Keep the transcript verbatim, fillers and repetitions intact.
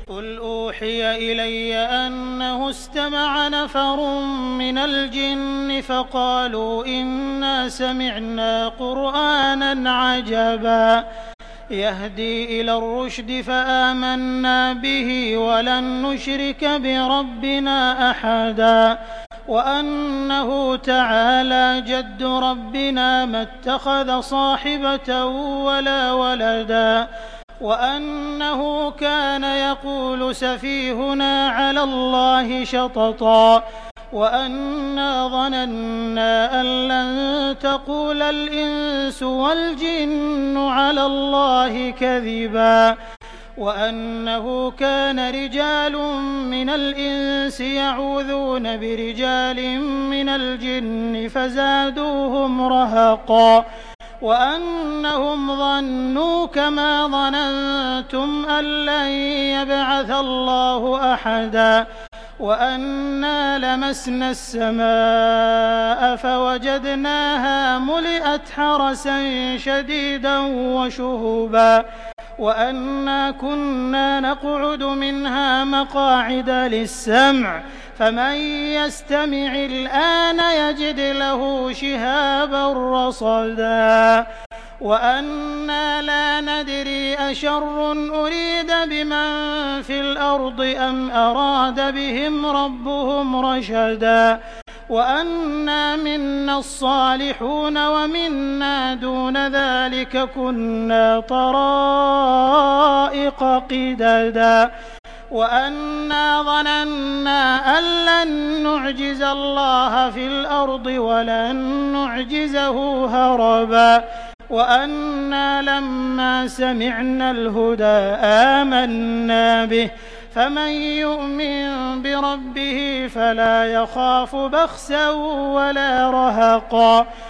قُلْ أُوحِيَ إِلَيَّ أَنَّهُ اسْتَمَعَ نَفَرٌ مِّنَ الْجِنِّ فَقَالُوا إِنَّا سَمِعْنَا قُرْآنًا عَجَبًا يَهْدِي إِلَى الرُّشْدِ فَآمَنَّا بِهِ وَلَن نُّشْرِكَ بِرَبِّنَا أَحَدًا وَأَنَّهُ تَعَالَىٰ جَدُّ رَبِّنَا مَا اتَّخَذَ صَاحِبَةً وَلَا وَلَدًا وَأَنَّهُ كَانَ يَقُولُ سَفِيهُنَا عَلَى اللَّهِ شَطَطًا وَأَنَّا ظَنَنَّا أَن لَّن تَقُولَ الْإِنسُ وَالْجِنُّ عَلَى اللَّهِ كَذِبًا وَأَنَّهُ كَانَ رِجَالٌ مِّنَ الْإِنسِ يَعُوذُونَ بِرِجَالٍ مِّنَ الْجِنِّ فَزَادُوهُمْ رَهَقًا وَأَنَّهُمْ ظَنُّوا كَمَا ظَنَنتُمْ أَن لَّن يَبْعَثَ اللَّهُ أَحَدًا وَأَنَّا لَمَسْنَا السَّمَاءَ فَوَجَدْنَاهَا مُلِئَتْ حَرَسًا شَدِيدًا وَشُهُبًا وَأَنَّا كُنَّا نَقْعُدُ مِنْهَا مَقَاعِدَ لِلسَّمْعِ فَمَن يَسْتَمِعِ الْآنَ يَجِدْ لَهُ شِهَابًا رَّصَدًا وَأَنَّا لَا نَدْرِي أَشَرٌّ أُرِيدَ بِمَن فِي الْأَرْضِ أَمْ أَرَادَ بِهِمْ رَبُّهُمْ رَشَدًا وَأَنَّا مِنَّا الصَّالِحُونَ وَمِنَّا دُونَ ذَٰلِكَ كُنَّا طَرَائِقَ قِدَدًا وَأَنَّا ظَنَنَّا أَن لَّن نُّعْجِزَ اللَّهَ فِي الْأَرْضِ وَلَن نُّعْجِزَهُ هَرَبًا وَأَنَّا لَمَّا سَمِعْنَا الْهُدَىٰ آمَنَّا بِهِ فَمَن يُؤْمِن بِرَبِّهِ فَلَا يَخَافُ بَخْسًا وَلَا رَهَقًا